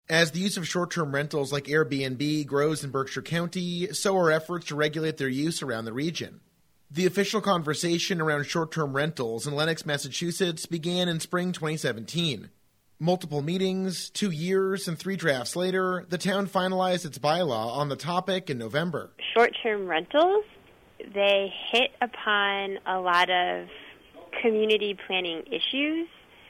As the use of short-term rentals like Airbnb grows in Berkshire County, so are efforts to regulate their use around the region. The official conversation around short-term rentals in Lenox, Massachusetts began in spring 2017. Multiple meetings, 2 years, and 3 drafts later, the town finalized its bylaw on the topic in November. Short-term rentals, they hit upon a lot of community planning issues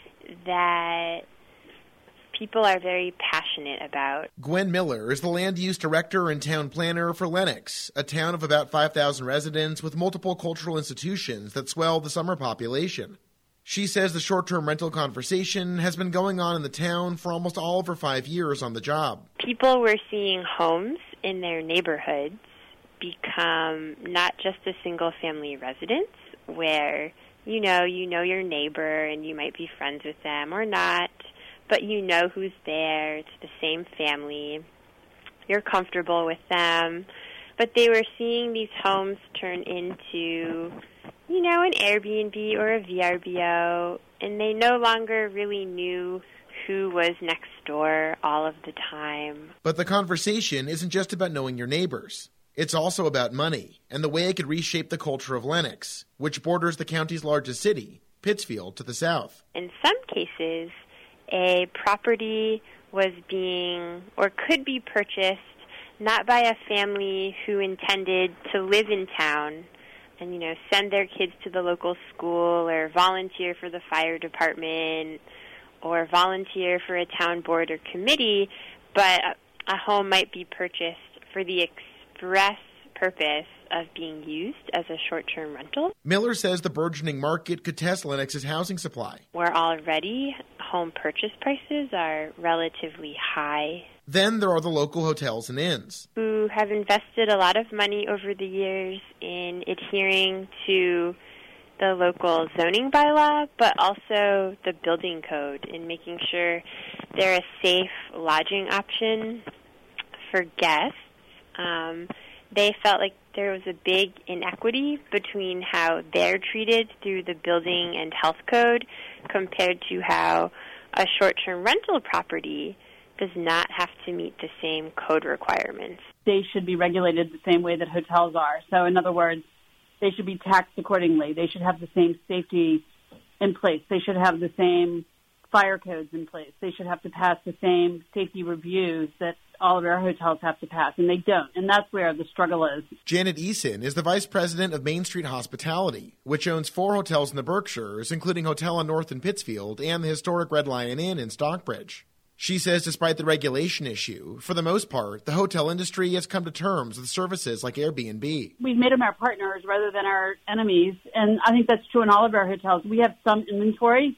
that people are very passionate about. Gwen Miller is the land use director and town planner for Lenox, a town of about 5,000 residents with multiple cultural institutions that swell the summer population. She says the short-term rental conversation has been going on in the town for almost all of her 5 years on the job. People were seeing homes in their neighborhoods become not just a single-family residence where you know your neighbor and you might be friends with them or not, but you know who's there. It's the same family. You're comfortable with them. But they were seeing these homes turn into, an Airbnb or a VRBO, and they no longer really knew who was next door all of the time. But the conversation isn't just about knowing your neighbors. It's also about money and the way it could reshape the culture of Lenox, which borders the county's largest city, Pittsfield, to the south. In some cases, a property was being or could be purchased not by a family who intended to live in town and, send their kids to the local school or volunteer for the fire department or volunteer for a town board or committee, but a home might be purchased for the express purpose of being used as a short-term rental. Miller says the burgeoning market could test Lenox's housing supply. Where already home purchase prices are relatively high. Then there are the local hotels and inns, who have invested a lot of money over the years in adhering to the local zoning bylaw, but also the building code in making sure they're a safe lodging option for guests. They felt like there was a big inequity between how they're treated through the building and health code compared to how a short-term rental property does not have to meet the same code requirements. They should be regulated the same way that hotels are. So in other words, they should be taxed accordingly. They should have the same safety in place. They should have the same fire codes in place. They should have to pass the same safety reviews that all of our hotels have to pass, and they don't. And that's where the struggle is. Janet Eason is the vice president of Main Street Hospitality, which owns 4 hotels in the Berkshires, including Hotel on North in Pittsfield and the historic Red Lion Inn in Stockbridge. She says despite the regulation issue, for the most part, the hotel industry has come to terms with services like Airbnb. We've made them our partners rather than our enemies, and I think that's true in all of our hotels. We have some inventory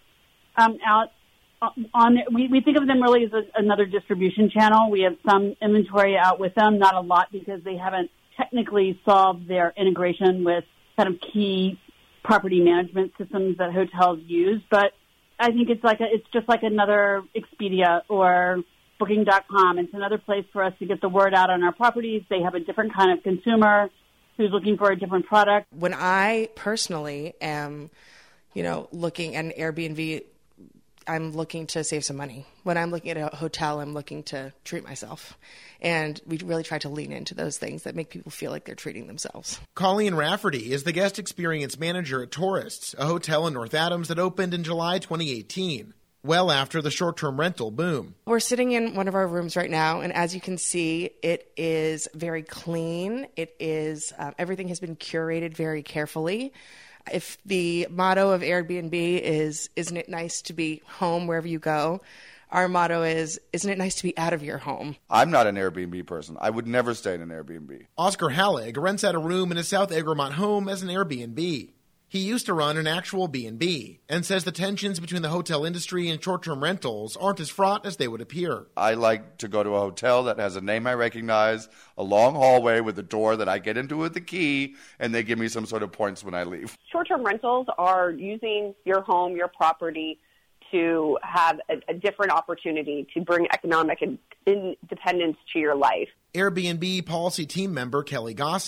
out on. We think of them really as another distribution channel. We have some inventory out with them, not a lot because they haven't technically solved their integration with kind of key property management systems that hotels use, but I think it's just like another Expedia or Booking.com. It's another place for us to get the word out on our properties. They have a different kind of consumer who's looking for a different product. When I personally am, looking at an Airbnb, I'm looking to save some money. When I'm looking at a hotel, I'm looking to treat myself. And we really try to lean into those things that make people feel like they're treating themselves. Colleen Rafferty is the guest experience manager at Tourists, a hotel in North Adams that opened in July 2018, well after the short-term rental boom. We're sitting in one of our rooms right now, and as you can see, it is very clean. It is everything has been curated very carefully. If the motto of Airbnb is, isn't it nice to be home wherever you go? Our motto is, isn't it nice to be out of your home? I'm not an Airbnb person. I would never stay in an Airbnb. Oscar Hallig rents out a room in his South Egremont home as an Airbnb. He used to run an actual B&B and says the tensions between the hotel industry and short-term rentals aren't as fraught as they would appear. I like to go to a hotel that has a name I recognize, a long hallway with a door that I get into with the key, and they give me some sort of points when I leave. Short-term rentals are using your home, your property, to have a different opportunity to bring economic independence to your life. Airbnb policy team member Kelly Gossett.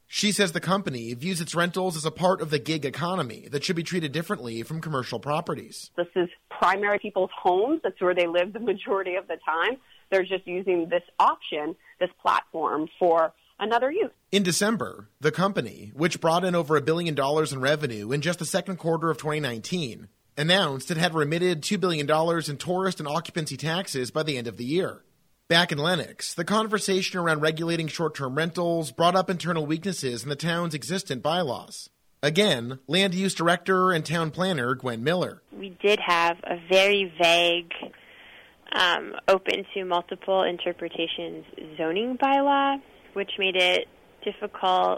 She says the company views its rentals as a part of the gig economy that should be treated differently from commercial properties. This is primary people's homes. That's where they live the majority of the time. They're just using this option, this platform, for another use. In December, the company, which brought in over $1 billion in revenue in just the second quarter of 2019, announced it had remitted $2 billion in tourist and occupancy taxes by the end of the year. Back in Lenox, the conversation around regulating short-term rentals brought up internal weaknesses in the town's existent bylaws. Again, land use director and town planner Gwen Miller. We did have a very vague, open to multiple interpretations zoning bylaw, which made it difficult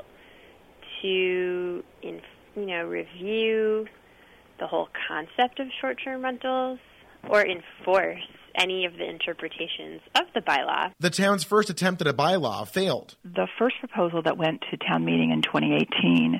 to, review the whole concept of short-term rentals or enforce any of the interpretations of the bylaw. The town's first attempt at a bylaw failed. The first proposal that went to town meeting in 2018,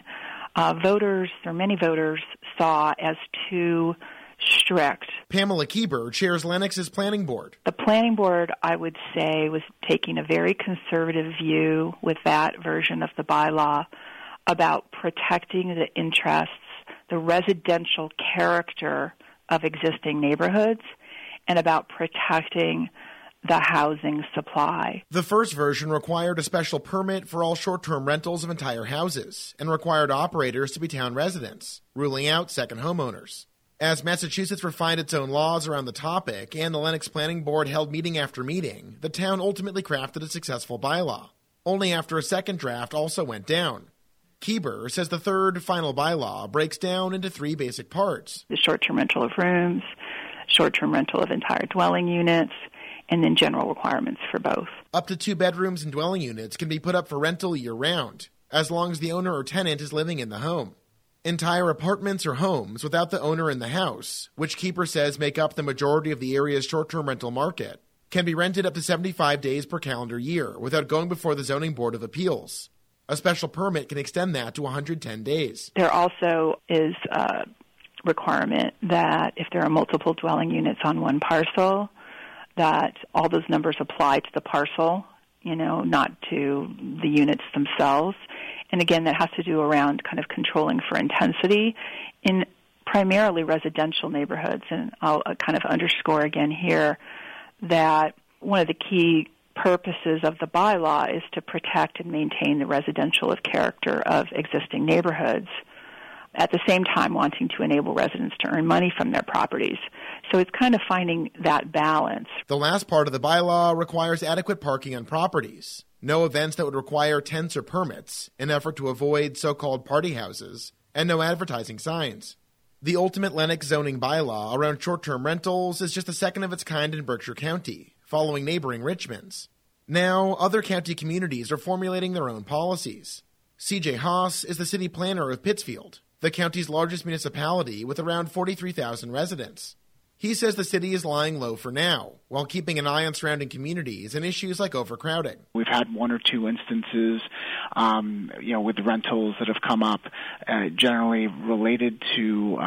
many voters saw as too strict. Pamela Kieber chairs Lennox's planning board. The planning board, I would say, was taking a very conservative view with that version of the bylaw about protecting the interests, the residential character of existing neighborhoods, and about protecting the housing supply. The first version required a special permit for all short-term rentals of entire houses and required operators to be town residents, ruling out second homeowners. As Massachusetts refined its own laws around the topic and the Lenox Planning Board held meeting after meeting, the town ultimately crafted a successful bylaw, only after a second draft also went down. Kieber says the third final bylaw breaks down into three basic parts. The short-term rental of rooms, short-term rental of entire dwelling units, and then general requirements for both. Up to 2 bedrooms and dwelling units can be put up for rental year-round, as long as the owner or tenant is living in the home. Entire apartments or homes without the owner in the house, which Kieber says make up the majority of the area's short-term rental market, can be rented up to 75 days per calendar year without going before the Zoning Board of Appeals. A special permit can extend that to 110 days. There also is a requirement that if there are multiple dwelling units on one parcel, that all those numbers apply to the parcel, not to the units themselves. And again, that has to do around kind of controlling for intensity in primarily residential neighborhoods. And I'll kind of underscore again here that one of the key purposes of the bylaw is to protect and maintain the residential character of existing neighborhoods, at the same time wanting to enable residents to earn money from their properties. So it's kind of finding that balance. The last part of the bylaw requires adequate parking on properties, no events that would require tents or permits, in effort to avoid so-called party houses, and no advertising signs. The ultimate Lenox zoning bylaw around short-term rentals is just the second of its kind in Berkshire County, following neighboring Richmond's. Now, other county communities are formulating their own policies. C.J. Haas is the city planner of Pittsfield, the county's largest municipality with around 43,000 residents. He says the city is lying low for now, while keeping an eye on surrounding communities and issues like overcrowding. We've had one or two instances, with the rentals that have come up, generally related to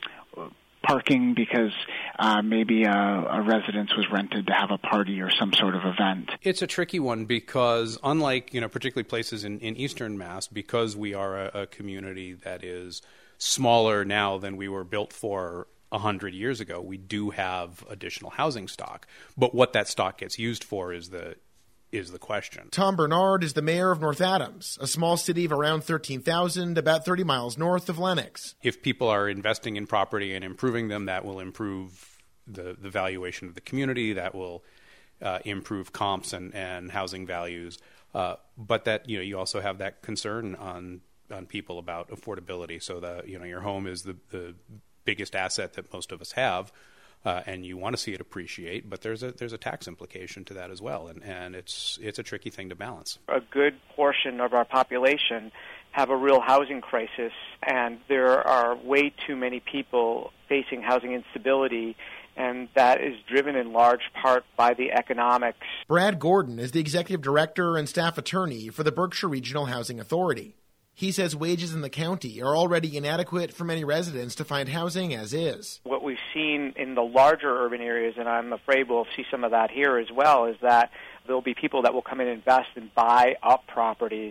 parking because maybe a residence was rented to have a party or some sort of event. It's a tricky one because unlike, particularly places in Eastern Mass, because we are a community that is smaller now than we were built for 100 years ago, we do have additional housing stock. But what that stock gets used for is the question. Tom Bernard is the mayor of North Adams, a small city of around 13,000, about 30 miles north of Lenox. If people are investing in property and improving them, that will improve the valuation of the community, that will improve comps and housing values. But that, you also have that concern on people about affordability. So that, your home is the biggest asset that most of us have. And you want to see it appreciate, but there's a tax implication to that as well, and it's a tricky thing to balance. A good portion of our population have a real housing crisis, and there are way too many people facing housing instability, and that is driven in large part by the economics. Brad Gordon is the executive director and staff attorney for the Berkshire Regional Housing Authority. He says wages in the county are already inadequate for many residents to find housing as is. What we've seen in the larger urban areas, and I'm afraid we'll see some of that here as well, is that there'll be people that will come in and invest and buy up properties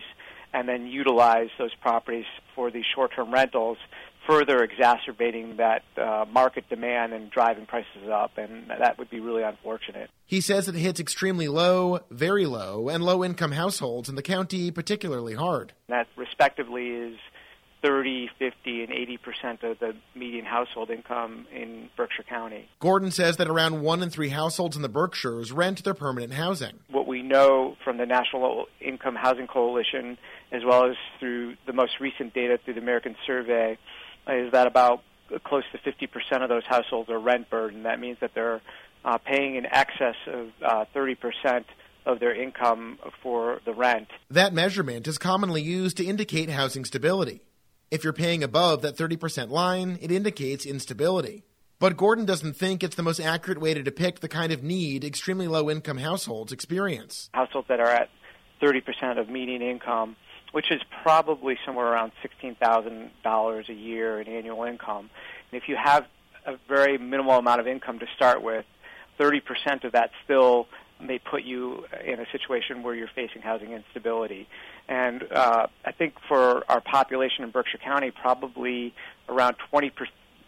and then utilize those properties for these short-term rentals, further exacerbating that market demand and driving prices up, and that would be really unfortunate. He says it hits extremely low, very low, and low-income households in the county particularly hard. That respectively is 30, 50, and 80% of the median household income in Berkshire County. Gordon says that around 1 in 3 households in the Berkshires rent their permanent housing. What we know from the National Income Housing Coalition, as well as through the most recent data through the American Survey, is that about close to 50% of those households are rent burdened. That means that they're paying in excess of 30% of their income for the rent. That measurement is commonly used to indicate housing stability. If you're paying above that 30% line, it indicates instability. But Gordon doesn't think it's the most accurate way to depict the kind of need extremely low-income households experience. Households that are at 30% of median income, which is probably somewhere around $16,000 a year in annual income. And if you have a very minimal amount of income to start with, 30% of that still may put you in a situation where you're facing housing instability. And I think for our population in Berkshire County, probably around 23%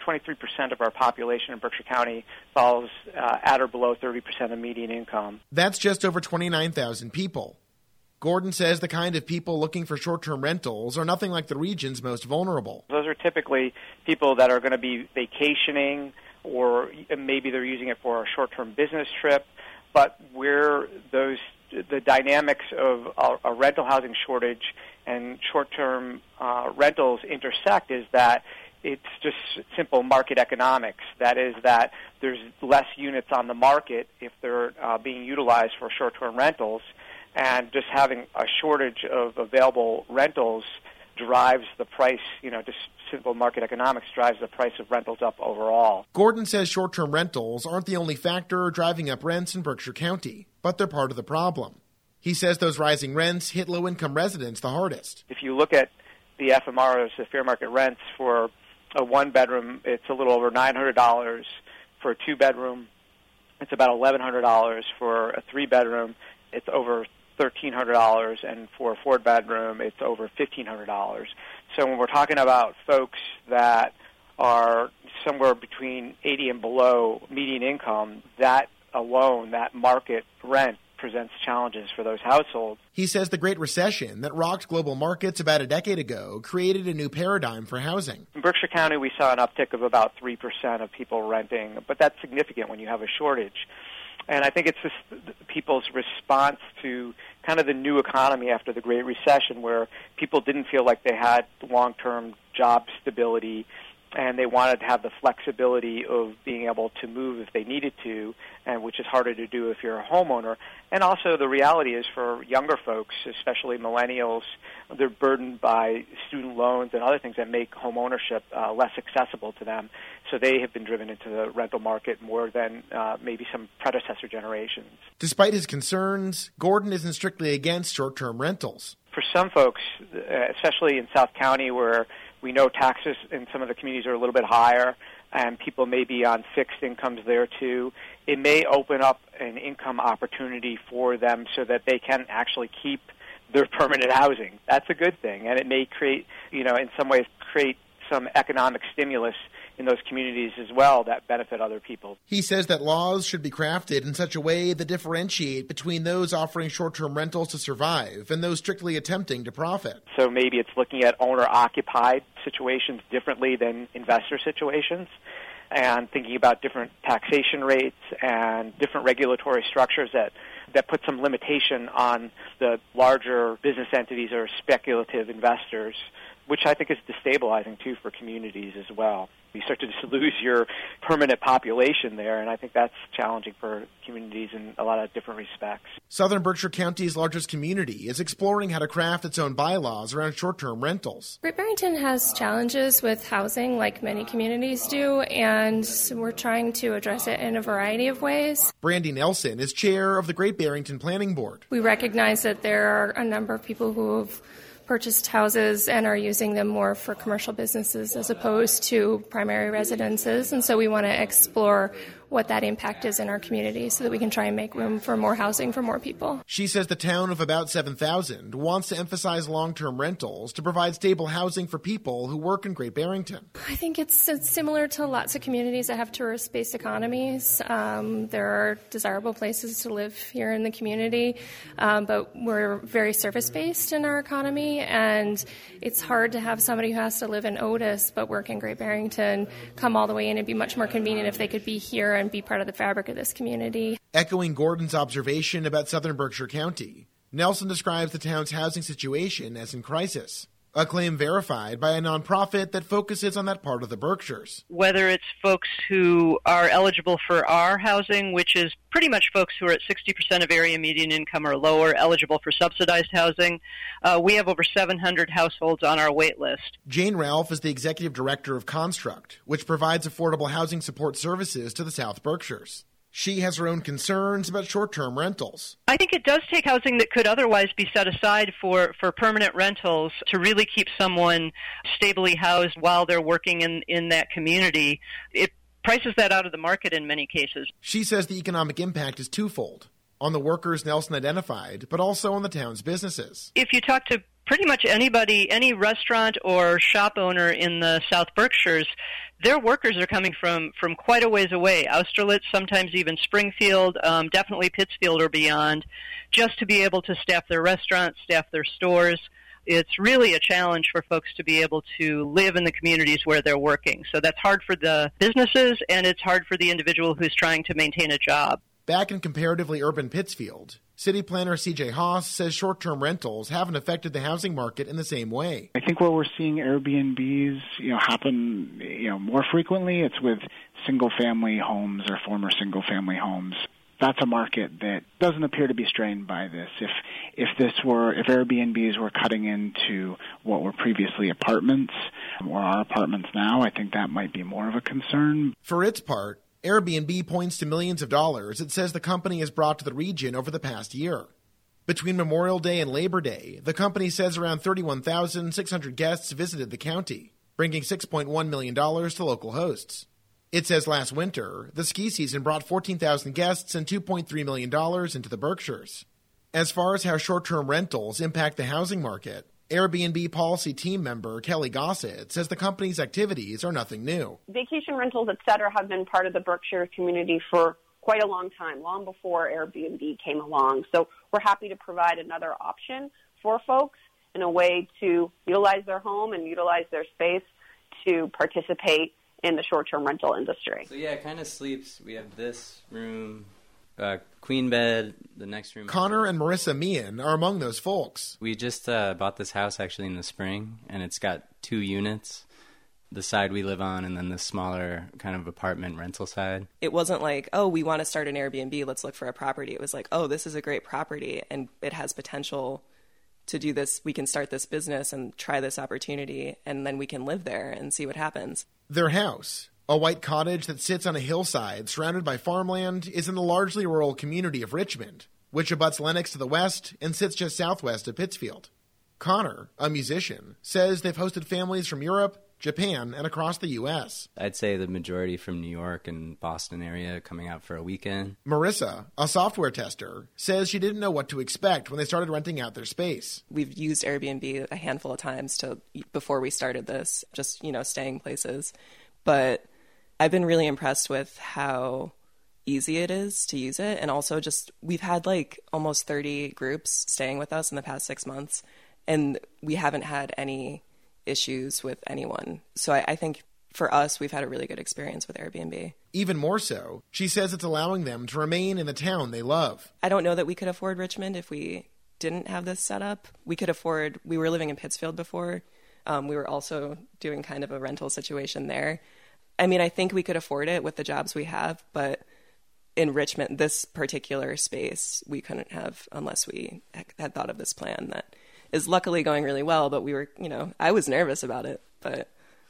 of our population in Berkshire County falls at or below 30% of median income. That's just over 29,000 people. Gordon says the kind of people looking for short-term rentals are nothing like the region's most vulnerable. Those are typically people that are going to be vacationing, or maybe they're using it for a short-term business trip. But where the dynamics of a rental housing shortage and short-term rentals intersect is that it's just simple market economics. That is that there's less units on the market if they're being utilized for short-term rentals, and just having a shortage of available rentals drives the price, just simple market economics drives the price of rentals up overall. Gordon says short-term rentals aren't the only factor driving up rents in Berkshire County, but they're part of the problem. He says those rising rents hit low-income residents the hardest. If you look at the FMRs, the fair market rents, for a one-bedroom, it's a little over $900. For a two-bedroom, it's about $1,100. For a three-bedroom, it's over $1,300, and for a four-bedroom, it's over $1,500. So when we're talking about folks that are somewhere between 80 and below median income, that alone, that market rent, presents challenges for those households. He says the Great Recession that rocked global markets about a decade ago created a new paradigm for housing. In Berkshire County, we saw an uptick of about 3% of people renting, but that's significant when you have a shortage. And I think it's just people's response to kind of the new economy after the Great Recession, where people didn't feel like they had long-term job stability, and they wanted to have the flexibility of being able to move if they needed to, and which is harder to do if you're a homeowner. And also the reality is for younger folks, especially millennials, they're burdened by student loans and other things that make home ownership less accessible to them. So they have been driven into the rental market more than maybe some predecessor generations. Despite his concerns, Gordon isn't strictly against short-term rentals. For some folks, especially in South County, where we know taxes in some of the communities are a little bit higher, and people may be on fixed incomes there too, it may open up an income opportunity for them so that they can actually keep their permanent housing. That's a good thing, and it may create, in some ways, create some economic stimulus in those communities as well that benefit other people. He says that laws should be crafted in such a way that differentiate between those offering short-term rentals to survive and those strictly attempting to profit. So maybe it's looking at owner-occupied situations differently than investor situations, and thinking about different taxation rates and different regulatory structures that put some limitation on the larger business entities or speculative investors, which I think is destabilizing, too, for communities as well. You start to just lose your permanent population there, and I think that's challenging for communities in a lot of different respects. Southern Berkshire County's largest community is exploring how to craft its own bylaws around short-term rentals. Great Barrington has challenges with housing, like many communities do, and we're trying to address it in a variety of ways. Brandy Nelson is chair of the Great Barrington Planning Board. We recognize that there are a number of people who have purchased houses and are using them more for commercial businesses as opposed to primary residences. And so we want to explore what that impact is in our community so that we can try and make room for more housing for more people. She says the town of about 7,000 wants to emphasize long-term rentals to provide stable housing for people who work in Great Barrington. I think it's similar to lots of communities that have tourist-based economies. There are desirable places to live here in the community, but we're very service-based in our economy, and it's hard to have somebody who has to live in Otis but work in Great Barrington come all the way in. It'd be much more convenient if they could be here and be part of the fabric of this community. Echoing Gordon's observation about southern Berkshire County, Nelson describes the town's housing situation as in crisis, a claim verified by a nonprofit that focuses on that part of the Berkshires. Whether it's folks who are eligible for our housing, which is pretty much folks who are at 60% of area median income or lower, eligible for subsidized housing, we have over 700 households on our wait list. Jane Ralph is the executive director of Construct, which provides affordable housing support services to the South Berkshires. She has her own concerns about short-term rentals. I think it does take housing that could otherwise be set aside for permanent rentals to really keep someone stably housed while they're working in that community. It prices that out of the market in many cases. She says the economic impact is twofold, on the workers Nelson identified, but also on the town's businesses. If you talk to pretty much anybody, any restaurant or shop owner in the South Berkshires, their workers are coming from quite a ways away, Austerlitz, sometimes even Springfield, definitely Pittsfield or beyond, just to be able to staff their restaurants, staff their stores. It's really a challenge for folks to be able to live in the communities where they're working. So that's hard for the businesses, and it's hard for the individual who's trying to maintain a job. Back in comparatively urban Pittsfield, city planner C.J. Haas says short-term rentals haven't affected the housing market in the same way. I think where we're seeing Airbnbs, happen, more frequently, it's with single-family homes or former single-family homes. That's a market that doesn't appear to be strained by this. If Airbnbs were cutting into what were previously apartments or are apartments now, I think that might be more of a concern. For its part, Airbnb points to millions of dollars it says the company has brought to the region over the past year. Between Memorial Day and Labor Day, the company says around 31,600 guests visited the county, bringing $6.1 million to local hosts. It says last winter, the ski season brought 14,000 guests and $2.3 million into the Berkshires. As far as how short-term rentals impact the housing market, Airbnb policy team member Kelly Gossett says the company's activities are nothing new. Vacation rentals, et cetera, have been part of the Berkshire community for quite a long time, long before Airbnb came along. So we're happy to provide another option for folks in a way to utilize their home and utilize their space to participate in the short-term rental industry. So yeah, it kind of sleeps. We have this room, queen bed, the next room. Connor and Marissa Meehan are among those folks. We just bought this house actually in the spring, and it's got 2 units, the side we live on and then the smaller kind of apartment rental side. It wasn't like, oh, we want to start an Airbnb, let's look for a property. It was like, oh, this is a great property and it has potential to do this. We can start this business and try this opportunity, and then we can live there and see what happens. Their house, a white cottage that sits on a hillside surrounded by farmland, is in the largely rural community of Richmond, which abuts Lenox to the west and sits just southwest of Pittsfield. Connor, a musician, says they've hosted families from Europe, Japan, and across the U.S. I'd say the majority from New York and Boston area coming out for a weekend. Marissa, a software tester, says she didn't know what to expect when they started renting out their space. We've used Airbnb a handful of times before we started this, just, staying places. But I've been really impressed with how easy it is to use it. And also we've had almost 30 groups staying with us in the past 6 months, and we haven't had any issues with anyone. So I think for us, we've had a really good experience with Airbnb. Even more so, she says it's allowing them to remain in the town they love. I don't know that we could afford Richmond if we didn't have this set up. We were living in Pittsfield before. We were also doing kind of a rental situation there. I mean, I think we could afford it with the jobs we have, but in Richmond, this particular space, we couldn't have unless we had thought of this plan that is luckily going really well. But we were, I was nervous about it, but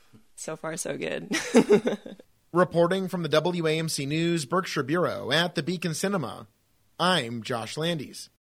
so far so good. Reporting from the WAMC News Berkshire Bureau at the Beacon Cinema, I'm Josh Landis.